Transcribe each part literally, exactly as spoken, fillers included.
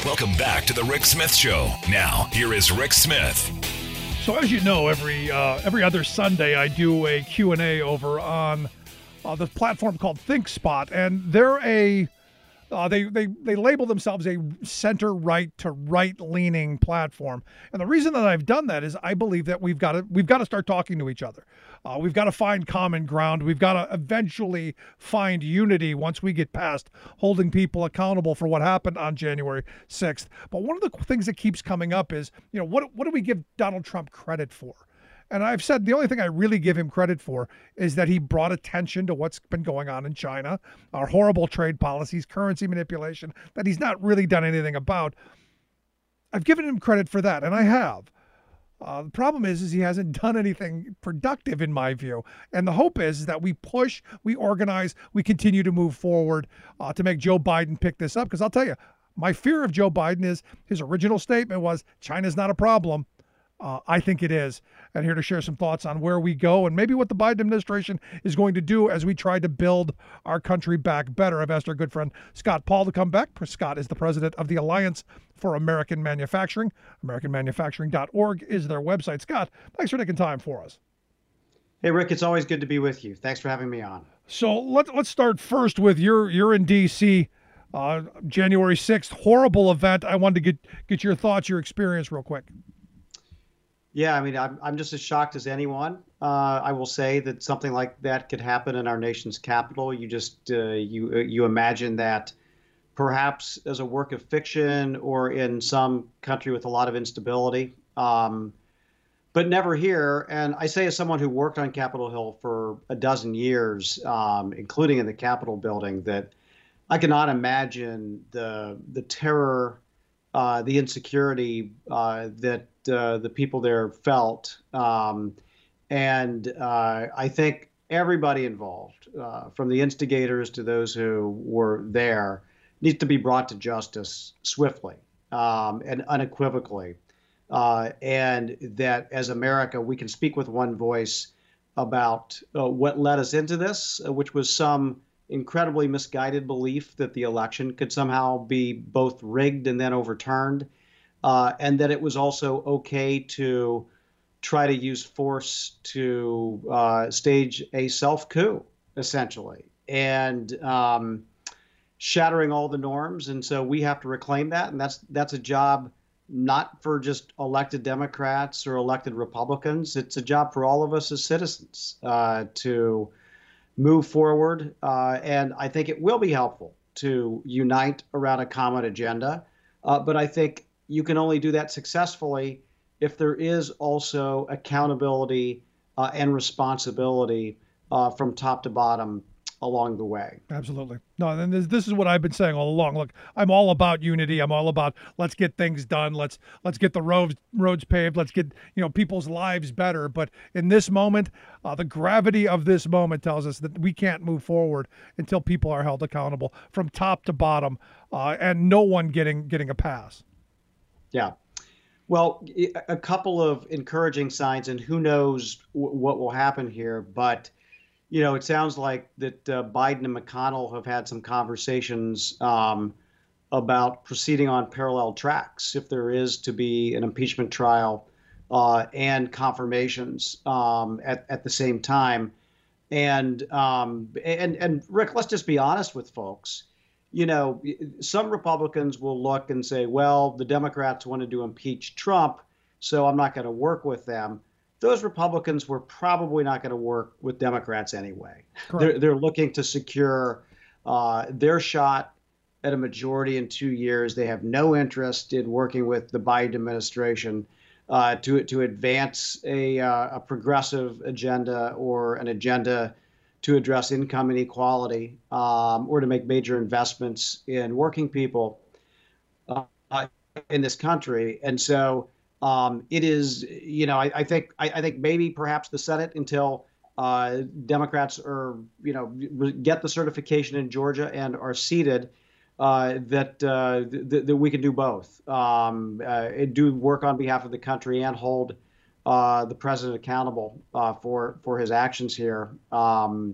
Welcome back to the Rick Smith Show. Now, here is Rick Smith. So as you know, every uh, every other Sunday I do a Q and A over on uh, the platform called ThinkSpot, and they're a uh, they they they label themselves a center right to right leaning platform. And the reason that I've done that is I believe that we've got to we've got to start talking to each other. Uh, we've got to find common ground. We've got to eventually find unity once we get past holding people accountable for what happened on January sixth. But one of the things that keeps coming up is, you know, what what do we give Donald Trump credit for? And I've said the only thing I really give him credit for is that he brought attention to what's been going on in China, our horrible trade policies, currency manipulation, that he's not really done anything about. I've given him credit for that, and I have. Uh, the problem is, is he hasn't done anything productive in my view. And the hope is, is that we push, we organize, we continue to move forward uh, to make Joe Biden pick this up. Because I'll tell you, my fear of Joe Biden is his original statement was China's not a problem. Uh, I think it is. And here to share some thoughts on where we go and maybe what the Biden administration is going to do as we try to build our country back better. I've asked our good friend Scott Paul to come back. Scott is the president of the Alliance for American Manufacturing. American Manufacturing dot org is their website. Scott, thanks for taking time for us. Hey, Rick, it's always good to be with you. Thanks for having me on. So let, let's start first with your, you're in D C, uh, January sixth, horrible event. I wanted to get, get your thoughts, your experience real quick. Yeah, I mean, I'm, I'm just as shocked as anyone. Uh, I will say that something like that could happen in our nation's capital. You just uh, you you imagine that perhaps as a work of fiction or in some country with a lot of instability, um, but never here. And I say as someone who worked on Capitol Hill for a dozen years, um, including in the Capitol building, that I cannot imagine the the terror, uh, the insecurity uh, that Uh, the people there felt. Um, and uh, I think everybody involved, uh, from the instigators to those who were there, needs to be brought to justice swiftly um, and unequivocally. Uh, and that as America, we can speak with one voice about uh, what led us into this, uh, which was some incredibly misguided belief that the election could somehow be both rigged and then overturned. Uh, and that it was also okay to try to use force to uh, stage a self-coup, essentially, and um, shattering all the norms. And so we have to reclaim that. And that's that's a job not for just elected Democrats or elected Republicans. It's a job for all of us as citizens uh, to move forward. Uh, and I think it will be helpful to unite around a common agenda. Uh, but I think you can only do that successfully if there is also accountability uh, and responsibility uh, from top to bottom along the way. Absolutely. No, and this, this is what I've been saying all along. Look, I'm all about unity. I'm all about let's get things done. Let's let's get the roads roads paved. Let's get, you know, people's lives better. But in this moment, uh, the gravity of this moment tells us that we can't move forward until people are held accountable from top to bottom, uh, and no one getting getting a pass. Yeah. Well, a couple of encouraging signs, and who knows w- what will happen here. But, you know, it sounds like that uh, Biden and McConnell have had some conversations um, about proceeding on parallel tracks if there is to be an impeachment trial uh, and confirmations um, at, at the same time. And, um, and, and Rick, let's just be honest with folks. You know, some Republicans will look and say, well, the Democrats wanted to impeach Trump, so I'm not going to work with them. Those Republicans were probably not going to work with Democrats anyway. They're, they're looking to secure uh, their shot at a majority in two years. They have no interest in working with the Biden administration uh, to, to advance a, uh, a progressive agenda or an agenda to address income inequality, um, or to make major investments in working people uh, in this country. And so um, it is, you know, I, I think I, I think maybe perhaps the Senate until uh, Democrats are, you know, get the certification in Georgia and are seated, uh, that uh, th- that we can do both, um, uh, do work on behalf of the country and hold Uh, the president accountable uh, for for his actions here. Um,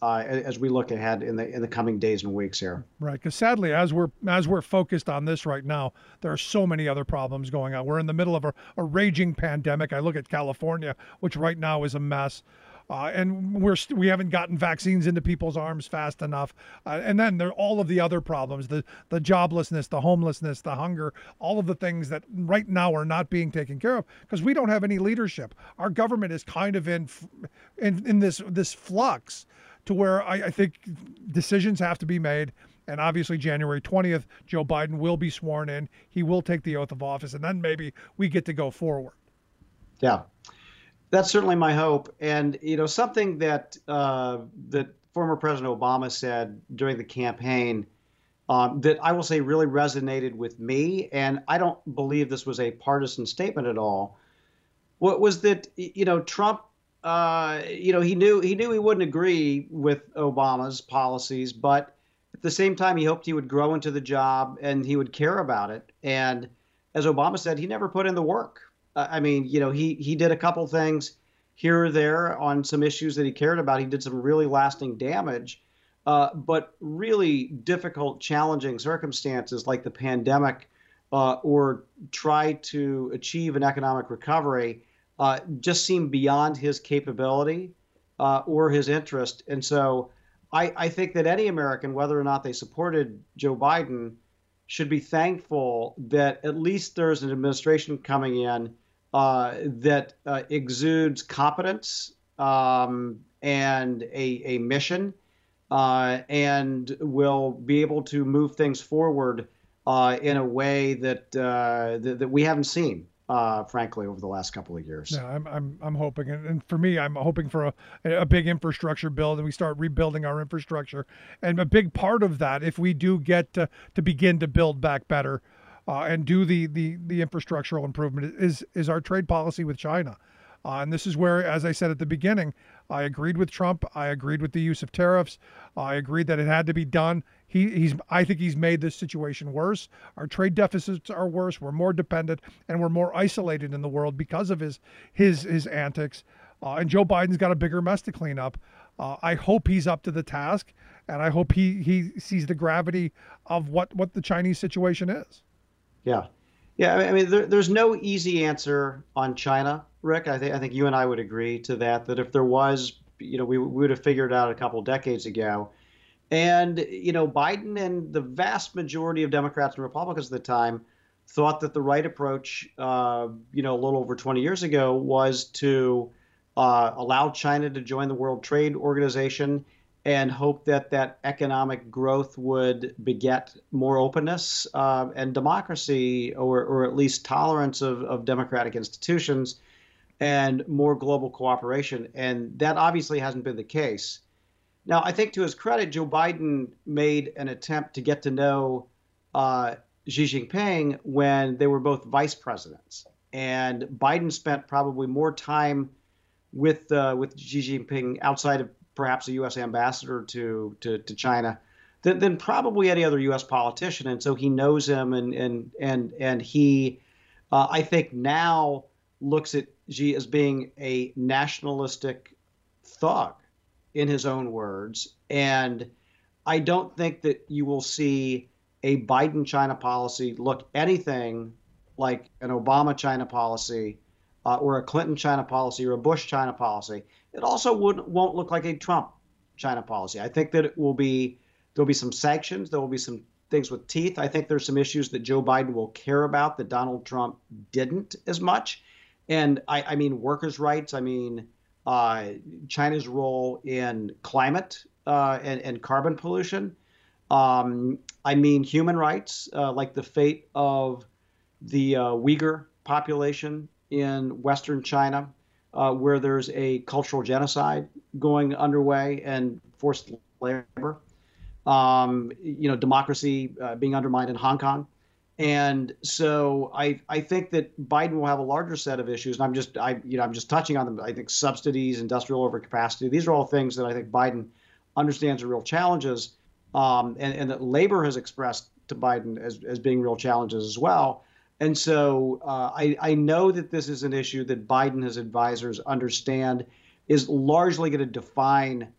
uh, as we look ahead in the in the coming days and weeks here. Right, because sadly, as we're as we're focused on this right now, there are so many other problems going on. We're in the middle of a, a raging pandemic. I look at California, which right now is a mess. Uh, and we're st- we haven't gotten vaccines into people's arms fast enough, uh, and then there are all of the other problems: the the joblessness, the homelessness, the hunger, all of the things that right now are not being taken care of because we don't have any leadership. Our government is kind of in in, in this this flux to where I, I think decisions have to be made. And obviously, January twentieth, Joe Biden will be sworn in. He will take the oath of office, and then maybe we get to go forward. Yeah. That's certainly my hope. And, you know, something that uh, that former President Obama said during the campaign um, that I will say really resonated with me, and I don't believe this was a partisan statement at all, what was that, you know, Trump, uh, you know, he knew he knew he wouldn't agree with Obama's policies, but at the same time, he hoped he would grow into the job and he would care about it. And as Obama said, he never put in the work. I mean, you know, he he did a couple things here or there on some issues that he cared about. He did some really lasting damage, uh, but really difficult, challenging circumstances like the pandemic uh, or try to achieve an economic recovery uh, just seemed beyond his capability uh, or his interest. And so I, I think that any American, whether or not they supported Joe Biden, should be thankful that at least there's an administration coming in Uh, that uh, exudes competence um, and a, a mission uh, and will be able to move things forward uh, in a way that, uh, that that we haven't seen, uh, frankly, over the last couple of years. Yeah, I'm I'm I'm hoping, and, and for me, I'm hoping for a a big infrastructure bill, and we start rebuilding our infrastructure. And a big part of that, if we do get to, to begin to build back better. Uh, and do the, the the infrastructural improvement is is our trade policy with China. Uh, and this is where, as I said at the beginning, I agreed with Trump. I agreed with the use of tariffs. I agreed that it had to be done. He he's I think he's made this situation worse. Our trade deficits are worse. We're more dependent and we're more isolated in the world because of his his his antics. Uh, and Joe Biden's got a bigger mess to clean up. Uh, I hope he's up to the task, and I hope he he sees the gravity of what what the Chinese situation is. Yeah. Yeah. I mean, there, there's no easy answer on China, Rick. I think I think you and I would agree to that, that if there was, you know, we, we would have figured it out a couple of decades ago. And, you know, Biden and the vast majority of Democrats and Republicans at the time thought that the right approach, uh, you know, a little over twenty years ago was to uh, allow China to join the World Trade Organization and hope that that economic growth would beget more openness uh, and democracy, or, or at least tolerance of, of democratic institutions and more global cooperation. And that obviously hasn't been the case. Now, I think to his credit, Joe Biden made an attempt to get to know uh, Xi Jinping when they were both vice presidents. And Biden spent probably more time with uh, with Xi Jinping outside of perhaps a U S ambassador to to, to China than, than probably any other U S politician. And so he knows him, and and and and he, uh, I think, now looks at Xi as being a nationalistic thug, in his own words. And I don't think that you will see a Biden China policy look anything like an Obama China policy uh, or a Clinton China policy or a Bush China policy. It also wouldn't, won't look like a Trump China policy. I think that it will be, there'll be some sanctions. There will be some things with teeth. I think there's some issues that Joe Biden will care about that Donald Trump didn't as much. And I, I mean, workers' rights. I mean, uh, China's role in climate uh, and, and carbon pollution. Um, I mean, human rights, uh, like the fate of the uh, Uyghur population in Western China, uh, where there's a cultural genocide going underway and forced labor. Um, you know, democracy uh, being undermined in Hong Kong. And so I I think that Biden will have a larger set of issues. And I'm just I you know I'm just touching on them. I think subsidies, industrial overcapacity, these are all things that I think Biden understands are real challenges, um, and, and that labor has expressed to Biden as, as being real challenges as well. And so uh, I, I know that this is an issue that Biden, his advisors, understand is largely going to define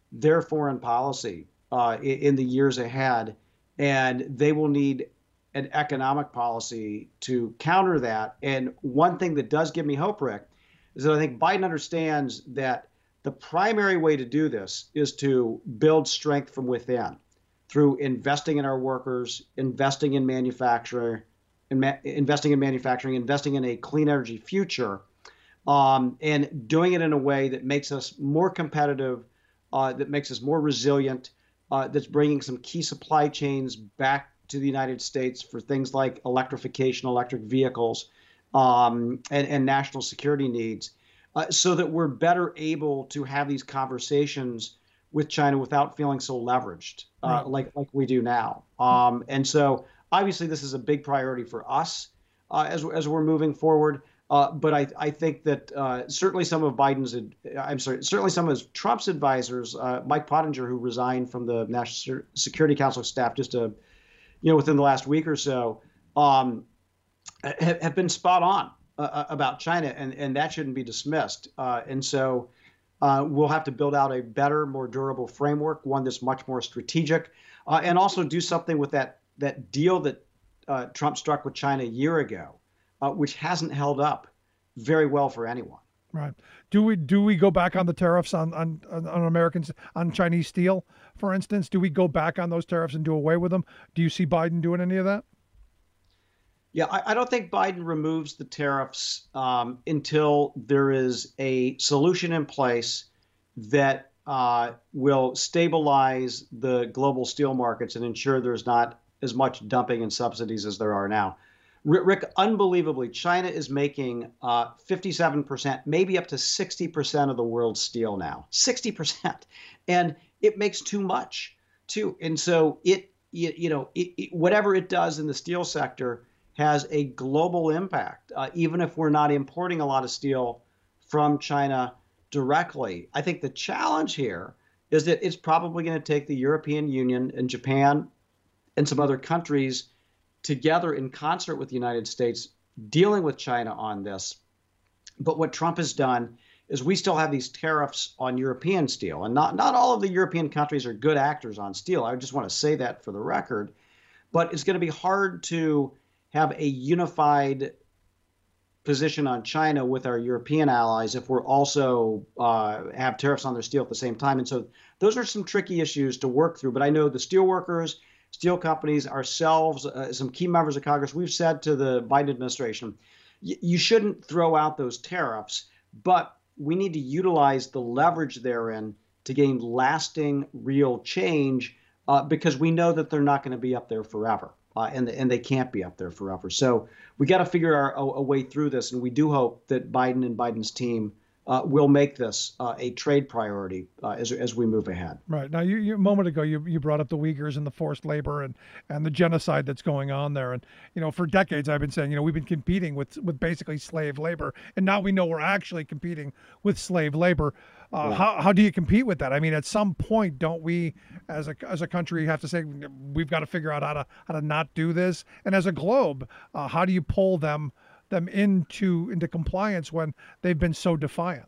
their foreign policy uh, in, in the years ahead, and they will need an economic policy to counter that. And one thing that does give me hope, Rick, is that I think Biden understands that the primary way to do this is to build strength from within through investing in our workers, investing in manufacturing, in ma- investing in manufacturing, investing in a clean energy future, um, and doing it in a way that makes us more competitive, uh, that makes us more resilient, uh, that's bringing some key supply chains back to the United States for things like electrification, electric vehicles, um, and, and national security needs, uh, so that we're better able to have these conversations with China without feeling so leveraged, uh, Right. like like we do now. Um, and so, obviously, this is a big priority for us uh, as as we're moving forward. Uh, but I, I think that uh, certainly some of Biden's, I'm sorry, certainly some of Trump's advisors, uh, Mike Pottinger, who resigned from the National Security Council staff just a you know, within the last week or so, um, have, have been spot on uh, about China, and, and that shouldn't be dismissed. Uh, and so uh, we'll have to build out a better, more durable framework, one that's much more strategic, uh, and also do something with that that deal that uh, Trump struck with China a year ago, uh, which hasn't held up very well for anyone. Right. Do we do we go back on the tariffs on on on Americans on Chinese steel, for instance? Do we go back on those tariffs and do away with them? Do you see Biden doing any of that? Yeah, I, I don't think Biden removes the tariffs um, until there is a solution in place that uh, will stabilize the global steel markets and ensure there's not as much dumping and subsidies as there are now. Rick, unbelievably, China is making uh, fifty-seven percent, maybe up to sixty percent of the world's steel now. sixty percent. And it makes too much, too. And so it, you, you know, it, it, whatever it does in the steel sector has a global impact, uh, even if we're not importing a lot of steel from China directly. I think the challenge here is that it's probably going to take the European Union and Japan and some other countries together in concert with the United States dealing with China on this. But what Trump has done is we still have these tariffs on European steel, and not, not all of the European countries are good actors on steel. I just want to say that for the record. But it's going to be hard to have a unified position on China with our European allies if we're also uh, have tariffs on their steel at the same time. And so those are some tricky issues to work through. But I know the steel workers, steel companies, ourselves, uh, some key members of Congress, we've said to the Biden administration, you shouldn't throw out those tariffs, but we need to utilize the leverage therein to gain lasting, real change, uh, because we know that they're not going to be up there forever, uh, and, and they can't be up there forever. So we got to figure our, a, a way through this, and we do hope that Biden and Biden's team Uh, will make this uh, a trade priority uh, as as we move ahead. Right. Now, you, you a moment ago, you, you brought up the Uyghurs and the forced labor and, and the genocide that's going on there. And, you know, for decades, I've been saying, you know, we've been competing with, with basically slave labor. And now we know we're actually competing with slave labor. Uh, Yeah. how, how do you compete with that? I mean, at some point, don't we, as a, as a country, have to say, we've got to figure out how to, how to not do this? And as a globe, uh, how do you pull them them into into compliance when they've been so defiant?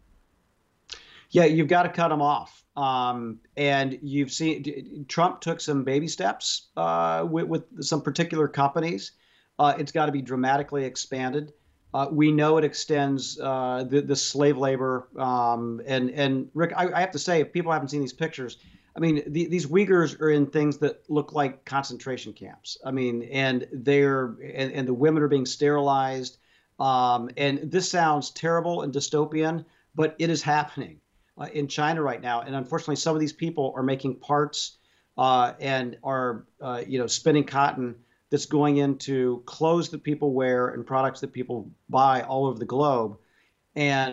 Yeah, you've got to cut them off. Um, and you've seen Trump took some baby steps uh, with, with some particular companies. Uh, it's got to be dramatically expanded. Uh, we know it extends uh, the, the slave labor. Um, and, and Rick, I, I have to say, if people haven't seen these pictures, I mean, the, these Uyghurs are in things that look like concentration camps. I mean, and they're and, and the women are being sterilized. Um, and this sounds terrible and dystopian, but it is happening uh, in China right now. And unfortunately, some of these people are making parts uh, and are, uh, you know, spinning cotton that's going into clothes that people wear and products that people buy all over the globe. And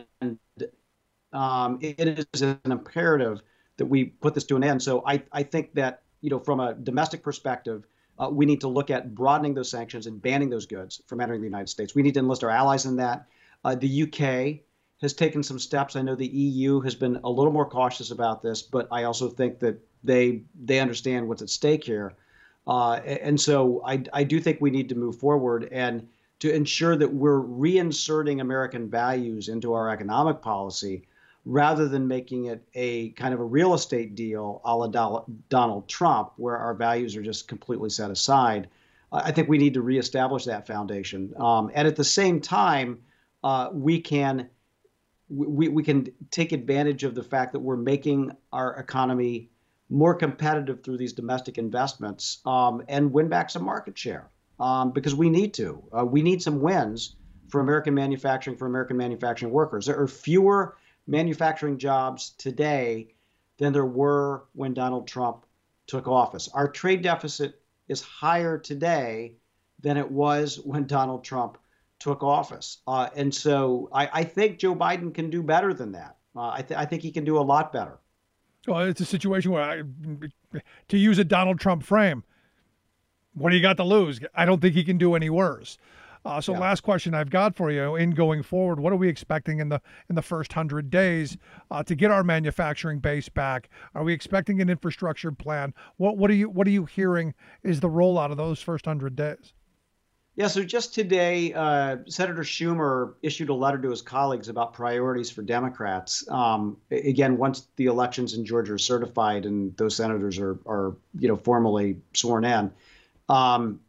um, it, it is an imperative that we put this to an end. So I, I think that, you know, from a domestic perspective, Uh, we need to look at broadening those sanctions and banning those goods from entering the United States. We need to enlist our allies in that. Uh, the U K has taken some steps. I know the E U has been a little more cautious about this, but I also think that they they understand what's at stake here. Uh, and so I, I do think we need to move forward and to ensure that we're reinserting American values into our economic policy rather than making it a kind of a real estate deal a la Donald Trump, where our values are just completely set aside. I think we need to reestablish that foundation. Um, and at the same time, uh, we can we, we can take advantage of the fact that we're making our economy more competitive through these domestic investments um, and win back some market share um, because we need to. Uh, we need some wins for American manufacturing, for American manufacturing workers. There are fewer manufacturing jobs today than there were when Donald Trump took office. Our trade deficit is higher today than it was when Donald Trump took office. Uh, and so I, I think Joe Biden can do better than that. Uh, I, th- I think he can do a lot better. Well, it's a situation where, I, to use a Donald Trump frame, what do you got to lose? I don't think he can do any worse. Uh, so, yeah. Last question I've got for you: in going forward, what are we expecting in the in the first hundred days uh, to get our manufacturing base back? Are we expecting an infrastructure plan? What what are you what are you hearing is the rollout of those first hundred days? Yeah, so just today, uh, Senator Schumer issued a letter to his colleagues about priorities for Democrats. Um, again, once the elections in Georgia are certified and those senators are, are you know, formally sworn in, um,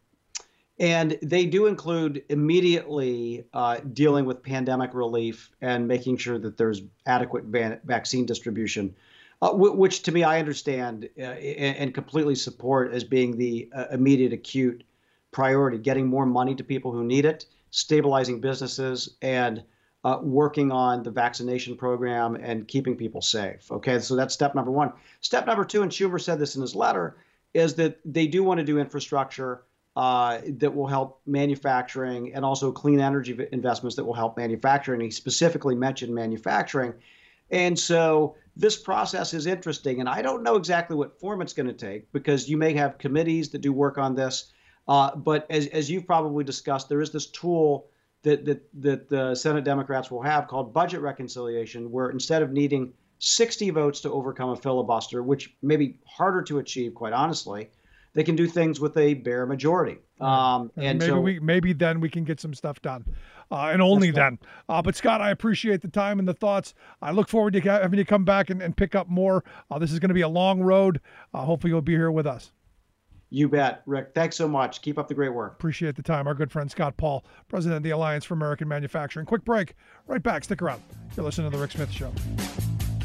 and they do include immediately uh, dealing with pandemic relief and making sure that there's adequate van- vaccine distribution, uh, w- which to me I understand uh, and, and completely support as being the uh, immediate acute priority, getting more money to people who need it, stabilizing businesses, and uh, working on the vaccination program and keeping people safe. Okay, so that's step number one. Step number two, and Schumer said this in his letter, is that they do want to do infrastructure uh, that will help manufacturing and also clean energy investments that will help manufacturing. He specifically mentioned manufacturing. And so this process is interesting, and I don't know exactly what form it's going to take because you may have committees that do work on this. Uh, but as, as you've probably discussed, there is this tool that, that, that the Senate Democrats will have called budget reconciliation, where instead of needing sixty votes to overcome a filibuster, which may be harder to achieve, quite honestly, they can do things with a bare majority. Um, and, and maybe so, we maybe then we can get some stuff done, uh, and only then. Uh, but Scott, I appreciate the time and the thoughts. I look forward to having you come back and, and pick up more. Uh, this is going to be a long road. Uh, hopefully, you'll be here with us. You bet, Rick. Thanks so much. Keep up the great work. Appreciate the time. Our good friend Scott Paul, president of the Alliance for American Manufacturing. Quick break. Right back. Stick around. You're listening to The Rick Smith Show.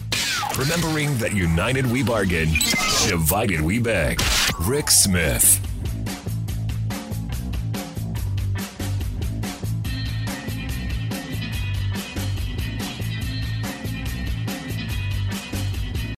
Remembering that united we bargain, divided we beg. Rick Smith.